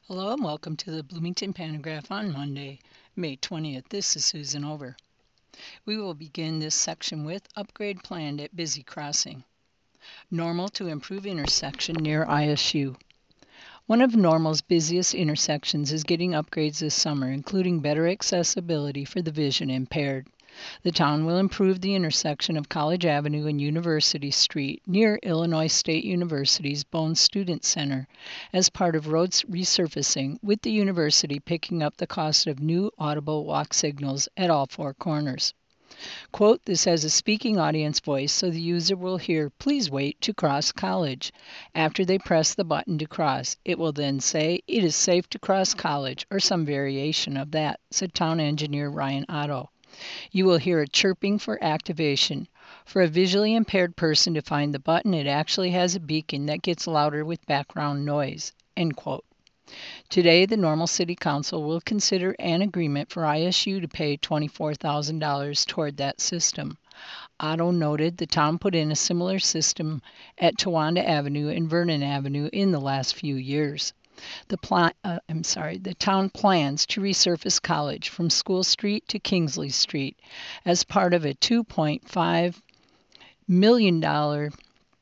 Hello and welcome to the Bloomington Pantograph on Monday, May 20th. This is Susan Over. We will begin this section with upgrade planned at Busy Crossing. Normal to improve intersection near ISU. One of Normal's busiest intersections is getting upgrades this summer, including better accessibility for the vision impaired. The town will improve the intersection of College Avenue and University Street near Illinois State University's Bones Student Center as part of road resurfacing, with the university picking up the cost of new audible walk signals at all four corners. Quote, this has a speaking audience voice so the user will hear, "Please wait to cross College." After they press the button to cross, it will then say, "It is safe to cross College," or some variation of that, said town engineer Ryan Otto. You will hear a chirping for activation. For a visually impaired person to find the button, it actually has a beacon that gets louder with background noise. End quote. Today, the Normal City Council will consider an agreement for ISU to pay $24,000 toward that system. Otto noted the town put in a similar system at Towanda Avenue and Vernon Avenue in the last few years. The town plans to resurface College from School Street to Kingsley Street as part of a $2.5 million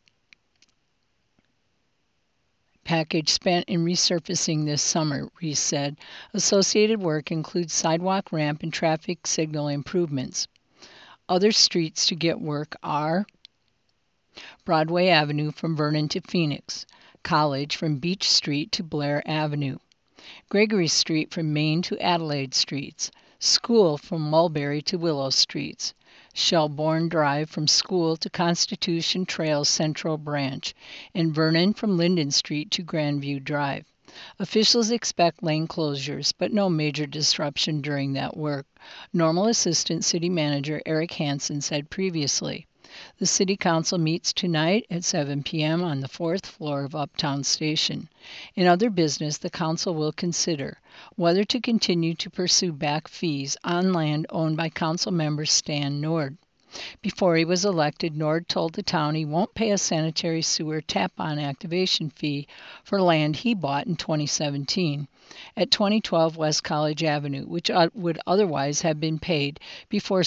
package spent in resurfacing this summer, Reese said. Associated work includes sidewalk, ramp, and traffic signal improvements. Other streets to get work are Broadway Avenue from Vernon to Phoenix, College from Beach Street to Blair Avenue, Gregory Street from Main to Adelaide Streets, School from Mulberry to Willow Streets, Shelbourne Drive from School to Constitution Trail Central Branch, and Vernon from Linden Street to Grandview Drive. Officials expect lane closures, but no major disruption during that work, Normal Assistant City Manager Eric Hansen said previously. The City Council meets tonight at 7 p.m. on the 4th floor of Uptown Station. In other business, the Council will consider whether to continue to pursue back fees on land owned by Council member Stan Nord. Before he was elected, Nord told the town he won't pay a sanitary sewer tap-on activation fee for land he bought in 2017 at 2012 West College Avenue, which would otherwise have been paid before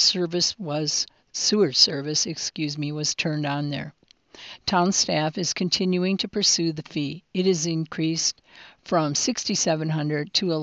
sewer service was turned on there. Town staff is continuing to pursue the fee. It is increased from $6,700 to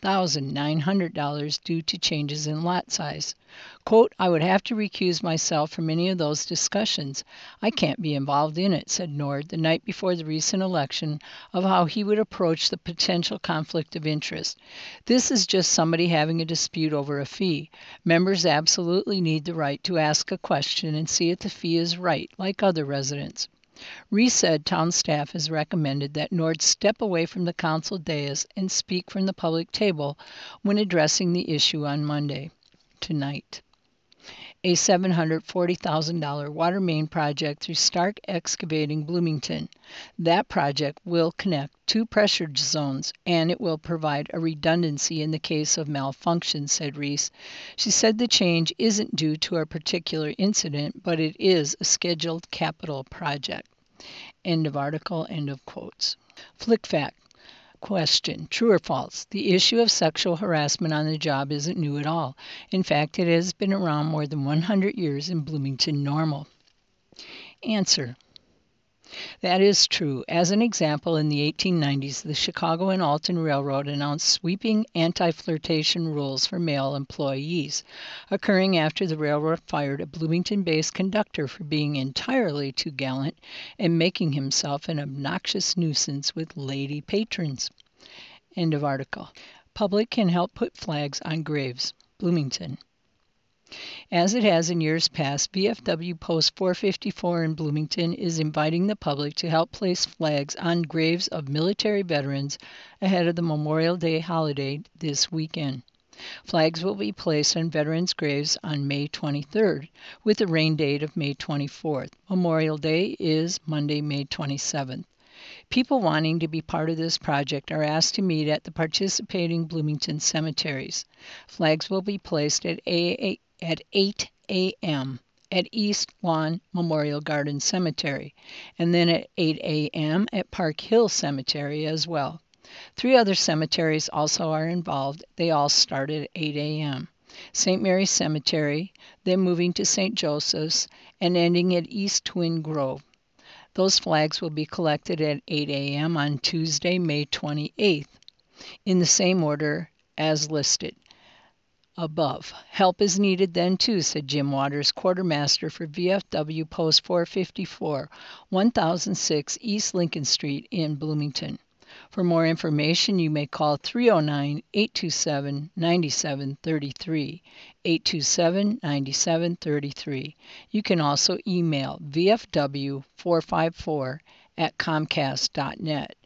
$11,900 due to changes in lot size. Quote, I would have to recuse myself from any of those discussions. I can't be involved in it, said Nord the night before the recent election, of how he would approach the potential conflict of interest. This is just somebody having a dispute over a fee. Members absolutely need the right to ask a question and see if the fee is right, like other residents. Reese said town staff has recommended that Nord step away from the council dais and speak from the public table when addressing the issue on Monday, tonight. A $740,000 water main project through Stark Excavating Bloomington. That project will connect two pressure zones, and it will provide a redundancy in the case of malfunction, said Reese. She said the change isn't due to a particular incident, but it is a scheduled capital project. End of article, end of quotes. FlickFact. Question, true or false? The issue of sexual harassment on the job isn't new at all. In fact, it has been around more than 100 years in Bloomington Normal. Answer. That is true. As an example, in the 1890s, the Chicago and Alton Railroad announced sweeping anti-flirtation rules for male employees, occurring after the railroad fired a Bloomington-based conductor for being entirely too gallant and making himself an obnoxious nuisance with lady patrons. End of article. Public can help put flags on graves. Bloomington. As it has in years past, VFW Post 454 in Bloomington is inviting the public to help place flags on graves of military veterans ahead of the Memorial Day holiday this weekend. Flags will be placed on veterans' graves on May 23rd, with a rain date of May 24th. Memorial Day is Monday, May 27th. People wanting to be part of this project are asked to meet at the participating Bloomington cemeteries. Flags will be placed at 8 a.m. at East Lawn Memorial Garden Cemetery, and then at 8 a.m. at Park Hill Cemetery as well. 3 other cemeteries also are involved. They all start at 8 a.m. St. Mary's Cemetery, then moving to St. Joseph's, and ending at East Twin Grove. Those flags will be collected at 8 a.m. on Tuesday, May 28th, in the same order as listed above. Help is needed then too, said Jim Waters, quartermaster for VFW Post 454, 1006 East Lincoln Street in Bloomington. For more information, you may call 309-827-9733, 827-9733. You can also email vfw454@comcast.net,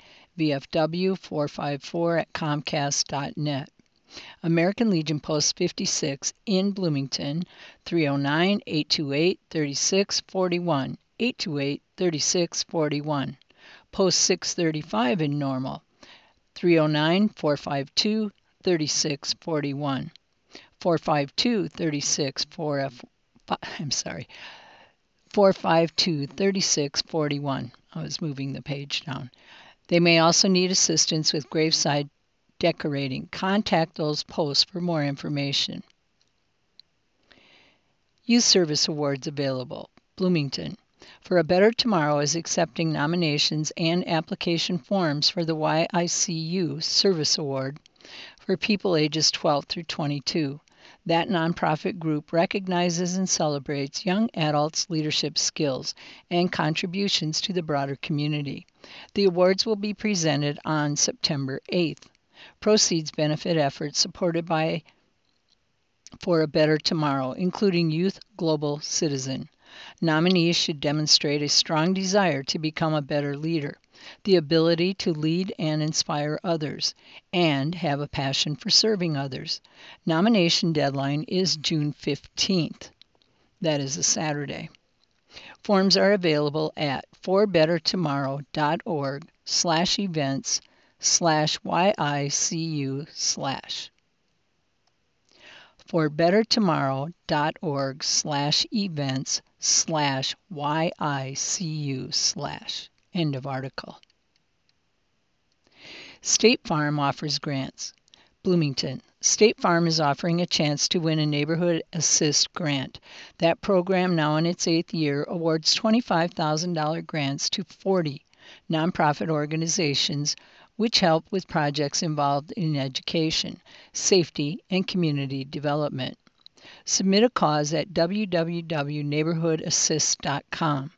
vfw454@comcast.net. American Legion Post 56 in Bloomington, 309-828-3641, 828-3641. Post 635 in Normal, 309-452-3641, 452-3641. I was moving the page down. They may also need assistance with graveside decorating. Contact those posts for more information. Youth Service Awards available. Bloomington. For a Better Tomorrow is accepting nominations and application forms for the YICU Service Award for people ages 12 through 22. That nonprofit group recognizes and celebrates young adults' leadership skills and contributions to the broader community. The awards will be presented on September 8th. Proceeds benefit efforts supported by For a Better Tomorrow, including Youth Global Citizen. Nominees should demonstrate a strong desire to become a better leader, the ability to lead and inspire others, and have a passion for serving others. Nomination deadline is June 15th. That is a Saturday. Forms are available at forbettertomorrow.org/events/YICU/. forbettertomorrow.org/events/YICU/. End of article. State Farm offers grants. Bloomington. State Farm is offering a chance to win a Neighborhood Assist grant. That program, now in its 8th year, awards $25,000 grants to 40 nonprofit organizations which help with projects involved in education, safety, and community development. Submit a cause at www.neighborhoodassist.com,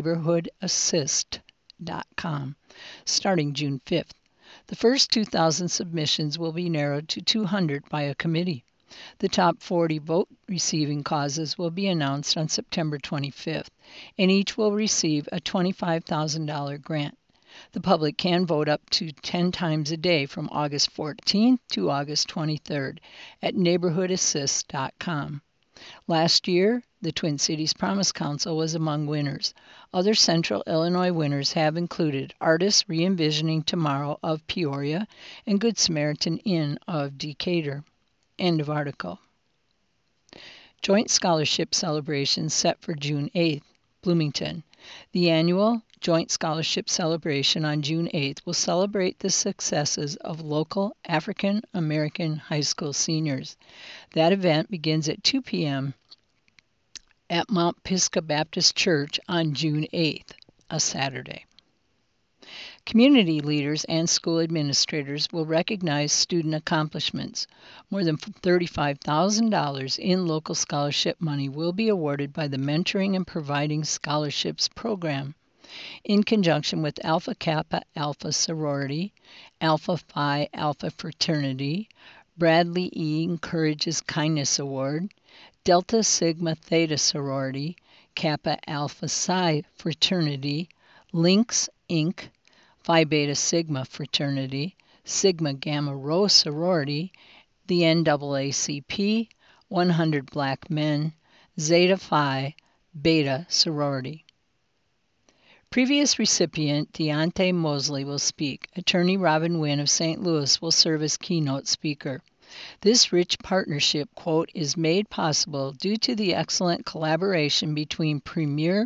neighborhoodassist.com, starting June 5th. The first 2,000 submissions will be narrowed to 200 by a committee. The top 40 vote-receiving causes will be announced on September 25th, and each will receive a $25,000 grant. The public can vote up to 10 times a day from August 14th to August 23rd at neighborhoodassist.com. Last year, the Twin Cities Promise Council was among winners. Other Central Illinois winners have included Artists Re-envisioning Tomorrow of Peoria and Good Samaritan Inn of Decatur. End of article. Joint Scholarship Celebration set for June 8th, Bloomington. The annual Joint Scholarship Celebration on June 8th will celebrate the successes of local African American high school seniors. That event begins at 2 p.m. at Mount Pisgah Baptist Church on June 8th, a Saturday. Community leaders and school administrators will recognize student accomplishments. More than $35,000 in local scholarship money will be awarded by the Mentoring and Providing Scholarships program, in conjunction with Alpha Kappa Alpha Sorority, Alpha Phi Alpha Fraternity, Bradley E. Encourages Kindness Award, Delta Sigma Theta Sorority, Kappa Alpha Psi Fraternity, Lynx Inc., Phi Beta Sigma Fraternity, Sigma Gamma Rho Sorority, the NAACP, 100 Black Men, Zeta Phi Beta Sorority. Previous recipient Deontay Mosley will speak. Attorney Robin Wynn of St. Louis will serve as keynote speaker. This rich partnership, quote, is made possible due to the excellent collaboration between premier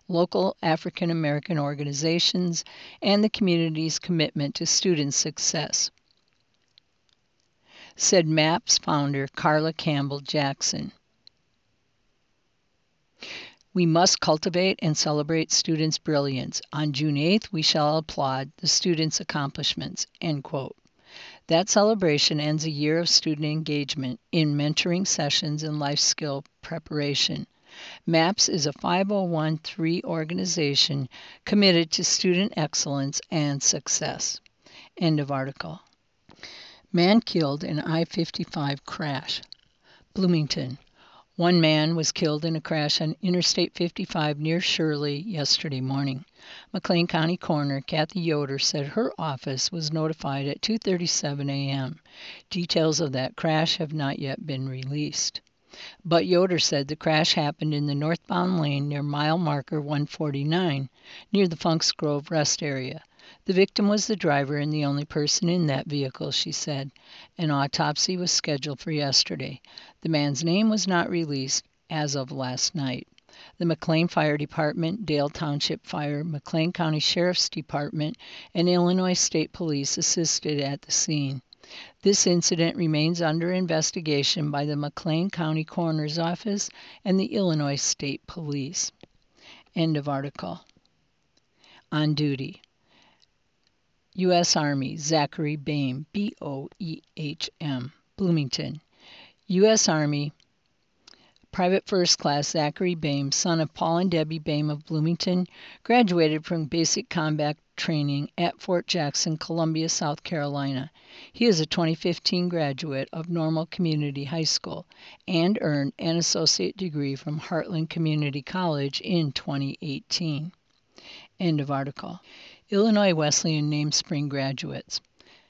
local African American organizations, and the community's commitment to student success, said MAPS founder Carla Campbell Jackson. We must cultivate and celebrate students' brilliance. On June 8th, we shall applaud the students' accomplishments, end quote. That celebration ends a year of student engagement in mentoring sessions and life skill preparation. MAPS is a 501(c)(3) organization committed to student excellence and success. End of article. Man killed in I-55 crash. Bloomington. One man was killed in a crash on Interstate 55 near Shirley yesterday morning. McLean County Coroner Kathy Yoder said her office was notified at 2:37 a.m. Details of that crash have not yet been released. But Yoder said the crash happened in the northbound lane near mile marker 149, near the Funks Grove rest area. The victim was the driver and the only person in that vehicle, she said. An autopsy was scheduled for yesterday. The man's name was not released as of last night. The McLean Fire Department, Dale Township Fire, McLean County Sheriff's Department, and Illinois State Police assisted at the scene. This incident remains under investigation by the McLean County Coroner's Office and the Illinois State Police. End of article. On duty. U.S. Army, Zachary Boehm, B-O-E-H-M, Bloomington. U.S. Army, Private First Class Zachary Boehm, son of Paul and Debbie Boehm of Bloomington, graduated from basic combat training at Fort Jackson, Columbia, South Carolina. He is a 2015 graduate of Normal Community High School and earned an associate degree from Heartland Community College in 2018. End of article. Illinois Wesleyan Name Spring graduates.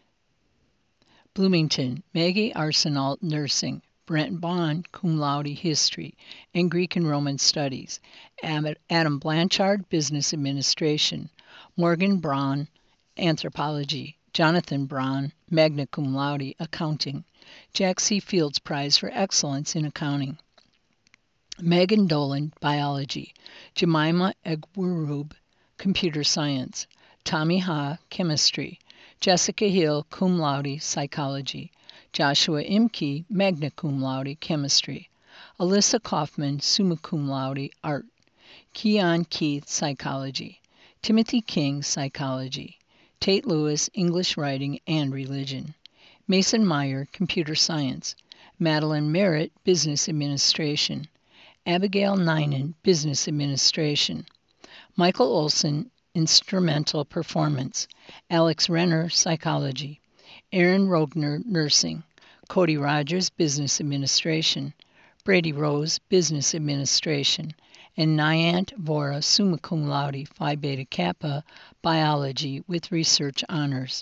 Bloomington, Maggie Arsenault, Nursing. Brent Bond, Cum Laude, History, and Greek and Roman Studies. Adam Blanchard, Business Administration. Morgan Braun, Anthropology. Jonathan Braun, Magna Cum Laude, Accounting. Jack C. Fields Prize for Excellence in Accounting. Megan Dolan, Biology. Jemima Egwurub, Computer Science. Tommy Ha, Chemistry. Jessica Hill, Cum Laude, Psychology. Joshua Imke, Magna Cum Laude, Chemistry. Alyssa Kaufman, Summa Cum Laude, Art. Keon Keith, Psychology. Timothy King, Psychology. Tate Lewis, English Writing and Religion. Mason Meyer, Computer Science. Madeline Merritt, Business Administration. Abigail Ninan, Business Administration. Michael Olson, Instrumental Performance. Alex Renner, Psychology. Aaron Rogner, Nursing. Cody Rogers, Business Administration. Brady Rose, Business Administration. And Nyant Vora, Summa Cum Laude, Phi Beta Kappa, Biology with Research Honors.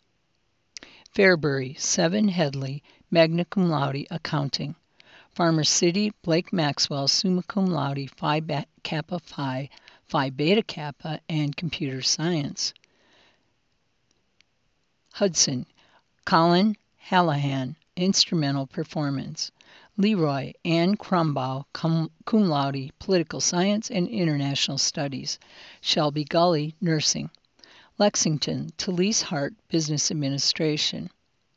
Fairbury, Seven Headley, Magna Cum Laude, Accounting. Farmer City, Blake Maxwell, Summa Cum Laude, Phi Kappa Phi, Phi Beta Kappa, and Computer Science. Hudson, Colin Hallahan, Instrumental Performance. Leroy, Ann Crumbaugh, Cum Laude, Political Science and International Studies. Shelby Gully, Nursing. Lexington, Talise Hart, Business Administration.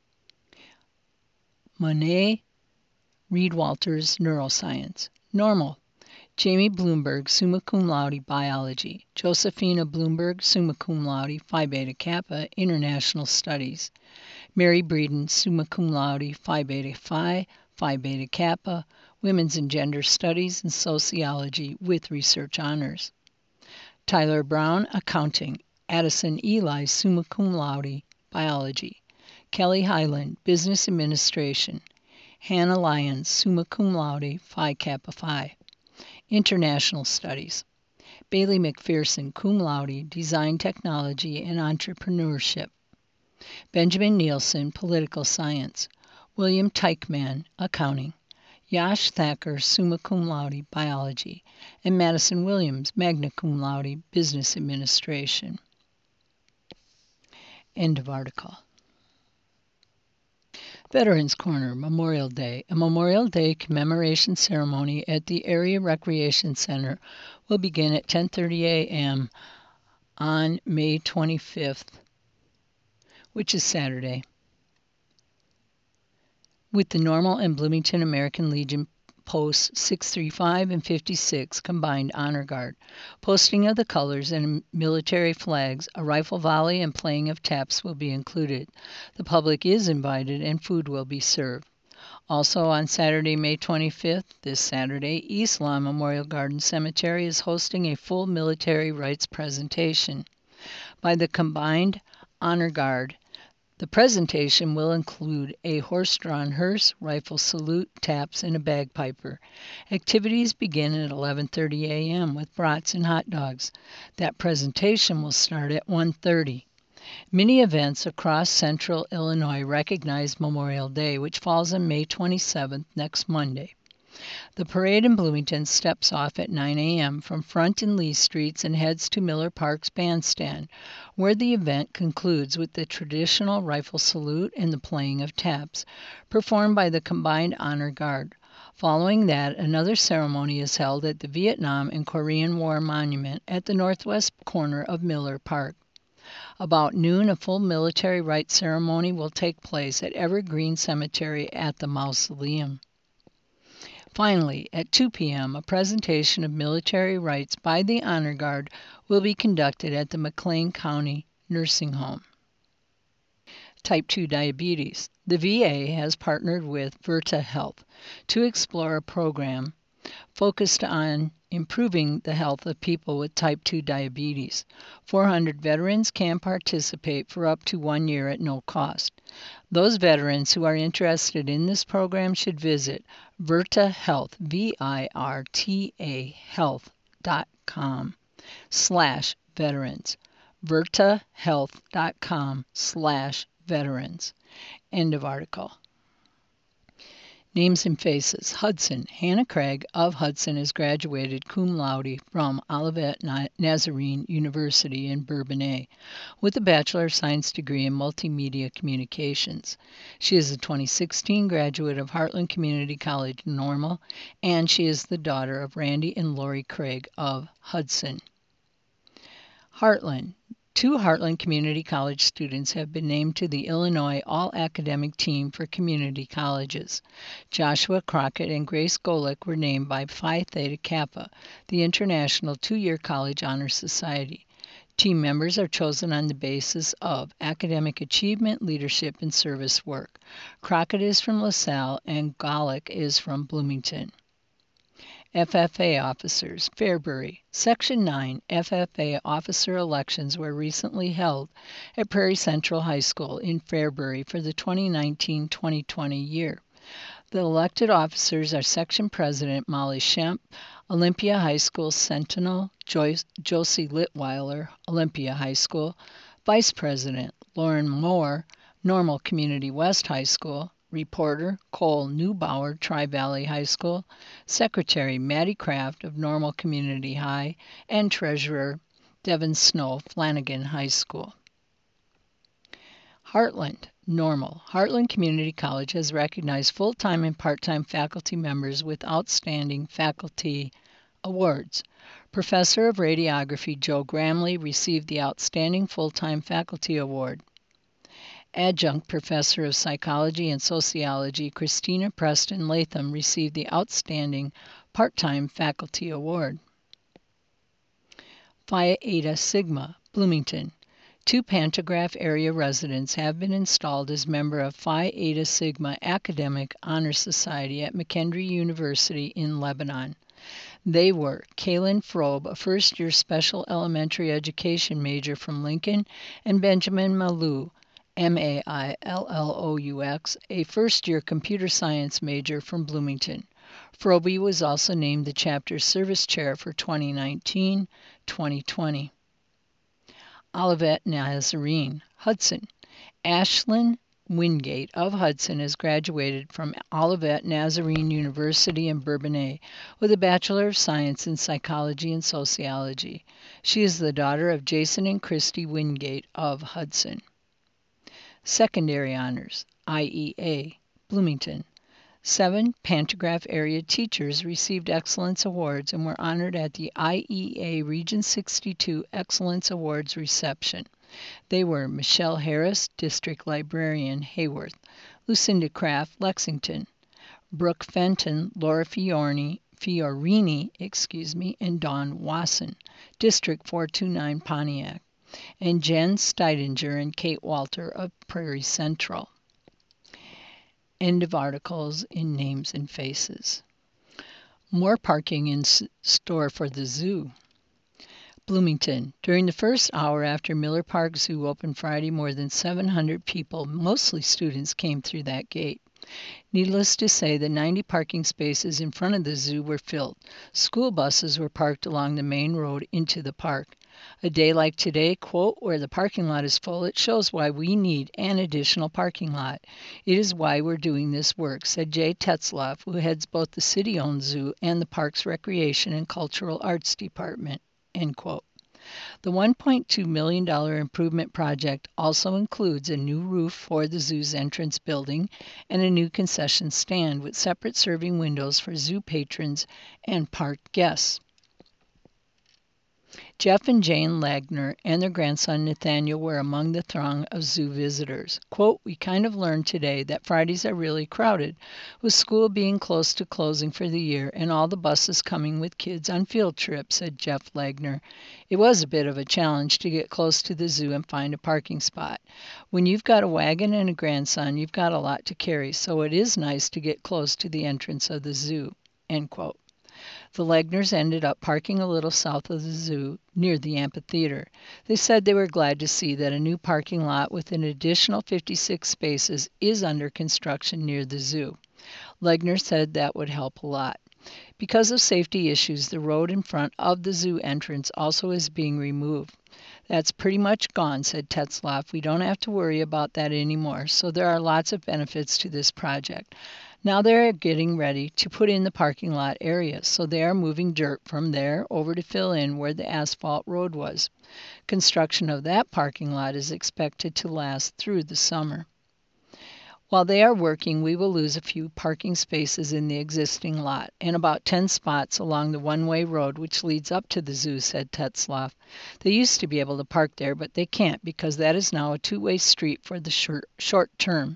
Monet Reed Walters, Neuroscience. Normal, Jamie Bloomberg, Summa Cum Laude, Biology. Josephina Bloomberg, Summa Cum Laude, Phi Beta Kappa, International Studies. Mary Breeden, Summa Cum Laude, Phi Beta Phi, Phi Beta Kappa, Women's and Gender Studies and Sociology with Research Honors. Tyler Brown, Accounting. Addison Eli, Summa Cum Laude, Biology. Kelly Highland, Business Administration. Hannah Lyons, Summa Cum Laude, Phi Kappa Phi. International Studies. Bailey McPherson, Cum Laude, Design Technology and Entrepreneurship. Benjamin Nielsen, Political Science. William Teichman, Accounting. Yash Thacker, Summa Cum Laude, Biology. And Madison Williams, Magna Cum Laude, Business Administration. End of article. Veterans Corner, Memorial Day. A Memorial Day commemoration ceremony at the Area Recreation Center will begin at 10:30 a.m. on May 25th, which is Saturday, with the Normal and Bloomington American Legion Posts 635 and 56 combined honor guard, posting of the colors and military flags, a rifle volley, and playing of taps will be included. The public is invited and food will be served. Also on Saturday, May 25th, this Saturday, East Lawn Memorial Garden Cemetery is hosting a full military rights presentation by the Combined Honor Guard. The presentation will include a horse-drawn hearse, rifle salute, taps, and a bagpiper. Activities begin at 11:30 a.m. with brats and hot dogs. That presentation will start at 1:30. Many events across central Illinois recognize Memorial Day, which falls on May 27th, next Monday. The parade in Bloomington steps off at 9 a.m. from Front and Lee Streets and heads to Miller Park's bandstand, where the event concludes with the traditional rifle salute and the playing of taps, performed by the Combined Honor Guard. Following that, another ceremony is held at the Vietnam and Korean War Monument at the northwest corner of Miller Park. About noon, a full military rights ceremony will take place at Evergreen Cemetery at the Mausoleum. Finally, at 2 p.m., a presentation of military rights by the Honor Guard will be conducted at the McLean County Nursing Home. Type 2 diabetes. The VA has partnered with Virta Health to explore a program focused on improving the health of people with type 2 diabetes. 400 veterans can participate for up to 1 year at no cost. Those veterans who are interested in this program should visit Virta Health, VIRTA health.com/veterans. VirtaHealth.com/veterans. End of article. Names and faces. Hudson. Hannah Craig of Hudson is graduated cum laude from Olivet Nazarene University in Bourbonnais with a Bachelor of Science degree in Multimedia Communications. She is a 2016 graduate of Heartland Community College Normal, and she is the daughter of Randy and Lori Craig of Hudson. Heartland. 2 Heartland Community College students have been named to the Illinois All-Academic Team for Community Colleges. Joshua Crockett and Grace Golick were named by Phi Theta Kappa, the International 2-Year College Honor Society. Team members are chosen on the basis of academic achievement, leadership, and service work. Crockett is from LaSalle and Golick is from Bloomington. FFA officers. Fairbury. Section 9 FFA officer elections were recently held at Prairie Central High School in Fairbury for the 2019-2020 year. The elected officers are Section President Molly Schemp, Olympia High School Sentinel Josie Litweiler, Olympia High School, Vice President Lauren Moore, Normal Community West High School, Reporter Cole Neubauer, Tri-Valley High School, Secretary Maddie Kraft of Normal Community High, and Treasurer Devin Snow, Flanagan High School. Heartland. Normal. Heartland Community College has recognized full-time and part-time faculty members with outstanding faculty awards. Professor of Radiography Joe Gramley received the Outstanding Full-Time Faculty Award. Adjunct Professor of Psychology and Sociology Christina Preston Latham received the Outstanding Part-Time Faculty Award. Phi Eta Sigma, Bloomington. 2 Pantograph area residents have been installed as member of Phi Eta Sigma Academic Honor Society at McKendree University in Lebanon. They were Kaylin Frobe, a first-year special elementary education major from Lincoln, and Benjamin Malou, Maillous, a first-year computer science major from Bloomington. Frobe was also named the chapter service chair for 2019-2020. Olivet Nazarene, Hudson. Ashlyn Wingate of Hudson has graduated from Olivet Nazarene University in Bourbonnais with a Bachelor of Science in Psychology and Sociology. She is the daughter of Jason and Christy Wingate of Hudson. Secondary honors, IEA, Bloomington. 7 Pantograph area teachers received Excellence Awards and were honored at the IEA Region 62 Excellence Awards reception. They were Michelle Harris, District Librarian, Hayworth; Lucinda Kraft, Lexington; Brooke Fenton, Laura Fiorini, and Dawn Wasson, District 429, Pontiac; and Jen Steidinger and Kate Walter of Prairie Central. End of articles in Names and Faces. More parking in store for the zoo. Bloomington. During the first hour after Miller Park Zoo opened Friday, more than 700 people, mostly students, came through that gate. Needless to say, the 90 parking spaces in front of the zoo were filled. School buses were parked along the main road into the park. A day like today, quote, where the parking lot is full, it shows why we need an additional parking lot. It is why we're doing this work, said Jay Tetzloff, who heads both the city-owned zoo and the park's Recreation and Cultural Arts Department, end quote. The $1.2 million improvement project also includes a new roof for the zoo's entrance building and a new concession stand with separate serving windows for zoo patrons and park guests. Jeff and Jane Lagner and their grandson Nathaniel were among the throng of zoo visitors. Quote, we kind of learned today that Fridays are really crowded, with school being close to closing for the year and all the buses coming with kids on field trips, said Jeff Lagner. It was a bit of a challenge to get close to the zoo and find a parking spot. When you've got a wagon and a grandson, you've got a lot to carry, so it is nice to get close to the entrance of the zoo, end quote. The Lagners ended up parking a little south of the zoo, near the amphitheater. They said they were glad to see that a new parking lot with an additional 56 spaces is under construction near the zoo. Lagner said that would help a lot. Because of safety issues, the road in front of the zoo entrance also is being removed. That's pretty much gone, said Tetzloff. We don't have to worry about that anymore, so there are lots of benefits to this project. Now they are getting ready to put in the parking lot area, so they are moving dirt from there over to fill in where the asphalt road was. Construction of that parking lot is expected to last through the summer. While they are working, we will lose a few parking spaces in the existing lot and about 10 spots along the one-way road which leads up to the zoo, said Tetzloff. They used to be able to park there, but they can't because that is now a two-way street for the short term.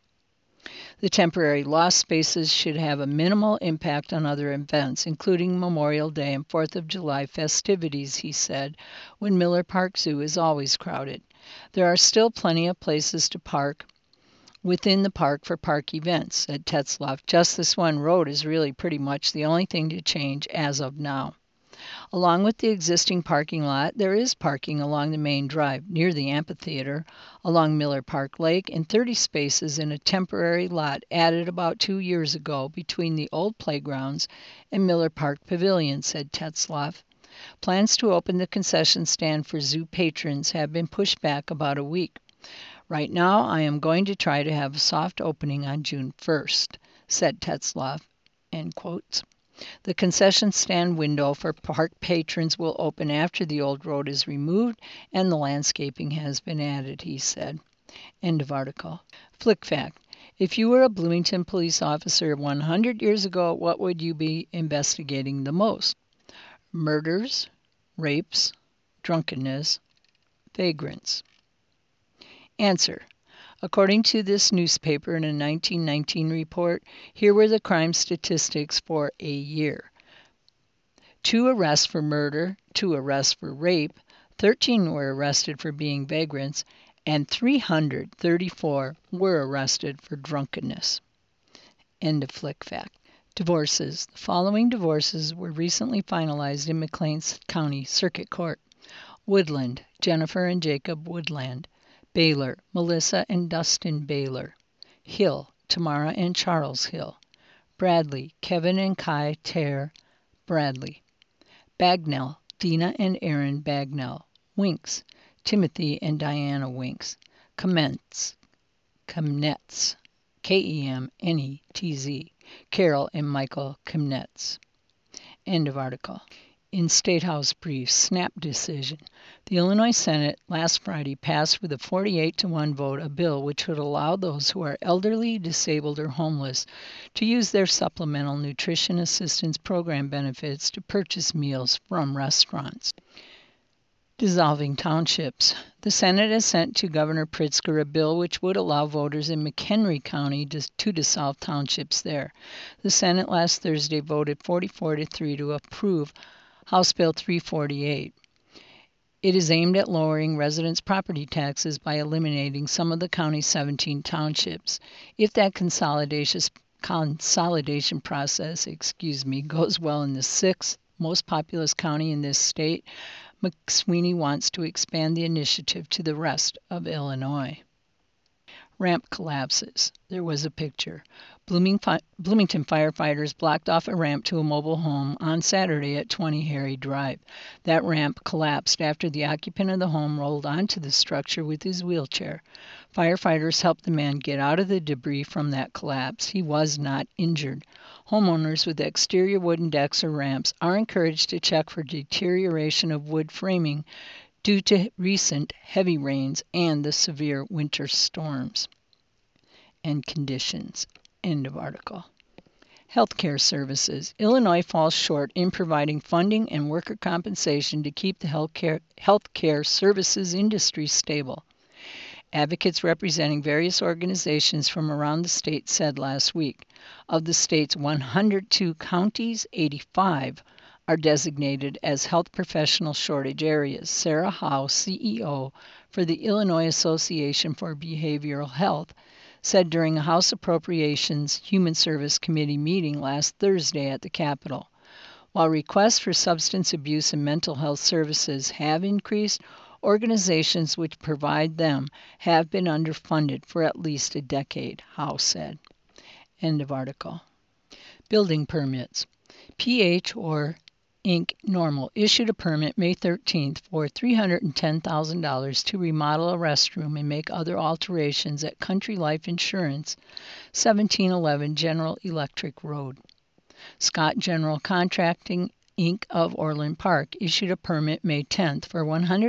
The temporary lost spaces should have a minimal impact on other events, including Memorial Day and 4th of July festivities, he said, when Miller Park Zoo is always crowded. There are still plenty of places to park within the park for park events, said Tetzloff. Just this one road is really pretty much the only thing to change as of now. Along with the existing parking lot, there is parking along the main drive near the amphitheater, along Miller Park Lake, and 30 spaces in a temporary lot added about 2 years ago between the old playgrounds and Miller Park Pavilion, said Tetzloff. Plans to open the concession stand for zoo patrons have been pushed back about a week. Right now, I am going to try to have a soft opening on June 1st, said Tetzloff, end quotes. The concession stand window for park patrons will open after the old road is removed and the landscaping has been added, he said. End of article. Flick fact. If you were a Bloomington police officer 100 years ago, what would you be investigating the most? Murders, rapes, drunkenness, vagrants. Answer. According to this newspaper in a 1919 report, here were the crime statistics for a year. 2 arrests for murder, 2 arrests for rape, 13 were arrested for being vagrants, and 334 were arrested for drunkenness. End of flick fact. Divorces. The following divorces were recently finalized in McLean County Circuit Court. Woodland, Jennifer and Jacob Woodland. Baylor, Melissa and Dustin Baylor. Hill, Tamara and Charles Hill. Bradley, Kevin and Kai Ter Bradley. Bagnell, Dina and Aaron Bagnell. Winks, Timothy and Diana Winks. Kemnetz, Kemnetz, Carol and Michael Kemnetz. End of article. In State House brief, snap decision. The Illinois Senate last Friday passed with a 48-1 vote a bill which would allow those who are elderly, disabled, or homeless to use their Supplemental Nutrition Assistance Program benefits to purchase meals from restaurants. Dissolving townships. The Senate has sent to Governor Pritzker a bill which would allow voters in McHenry County to dissolve townships there. The Senate last Thursday voted 44-3 to approve House Bill 348. It is aimed at lowering residents' property taxes by eliminating some of the county's 17 townships. If that consolidation process goes well in the sixth most populous county in this state, McSweeney wants to expand the initiative to the rest of Illinois. Ramp collapses. There was a picture. Bloomington firefighters blocked off a ramp to a mobile home on Saturday at 20 Harry Drive. That ramp collapsed after the occupant of the home rolled onto the structure with his wheelchair. Firefighters helped the man get out of the debris from that collapse. He was not injured. Homeowners with exterior wooden decks or ramps are encouraged to check for deterioration of wood framing due to recent heavy rains and the severe winter storms and conditions. End of article. Healthcare services. Illinois falls short in providing funding and worker compensation to keep the healthcare services industry stable. Advocates representing various organizations from around the state said last week, of the state's 102 counties, 85 are designated as health professional shortage areas. Sarah Howe, CEO for the Illinois Association for Behavioral Health, said during a House Appropriations Human Service Committee meeting last Thursday at the Capitol. While requests for substance abuse and mental health services have increased, organizations which provide them have been underfunded for at least a decade, Howe said. End of article. Building permits. PH or Inc. Normal issued a permit May 13th for $310,000 to remodel a restroom and make other alterations at Country Life Insurance, 1711 General Electric Road. Scott General Contracting Inc. of Orland Park issued a permit May 10th for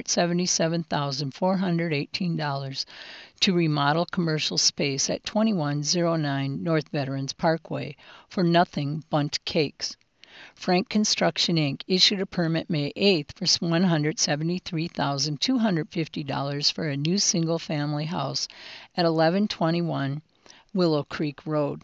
$177,418 to remodel commercial space at 2109 North Veterans Parkway for nothing but cakes. Frank Construction Inc. issued a permit May 8th for $173,250 for a new single-family house at 1121 Willow Creek Road.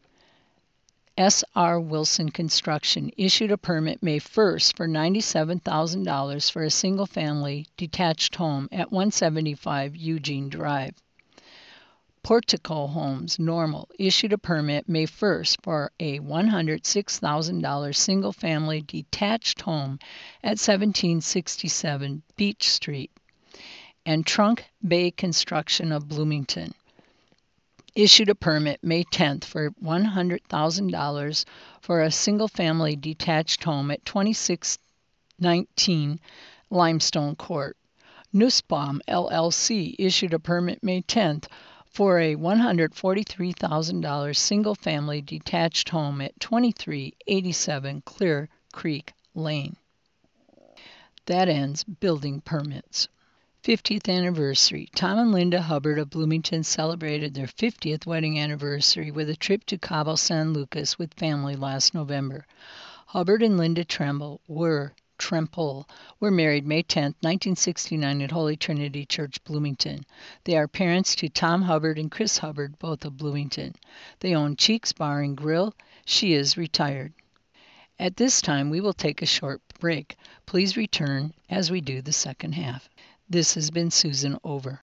S.R. Wilson Construction issued a permit May 1st for $97,000 for a single-family detached home at 175 Eugene Drive. Portico Homes Normal issued a permit May 1st for a $106,000 single-family detached home at 1767 Beach Street. And Trunk Bay Construction of Bloomington issued a permit May 10th for $100,000 for a single-family detached home at 2619 Limestone Court. Nussbaum LLC issued a permit May 10th for a $143,000 single-family detached home at 2387 Clear Creek Lane. That ends building permits. 50th anniversary. Tom and Linda Hubbard of Bloomington celebrated their 50th wedding anniversary with a trip to Cabo San Lucas with family last November. Hubbard and Linda Tremble were married May 10, 1969 at Holy Trinity Church, Bloomington. They are parents to Tom Hubbard and Chris Hubbard, both of Bloomington. They own Cheeks Bar and Grill. She is retired. At this time, we will take a short break. Please return as we do the second half. This has been Susan Over.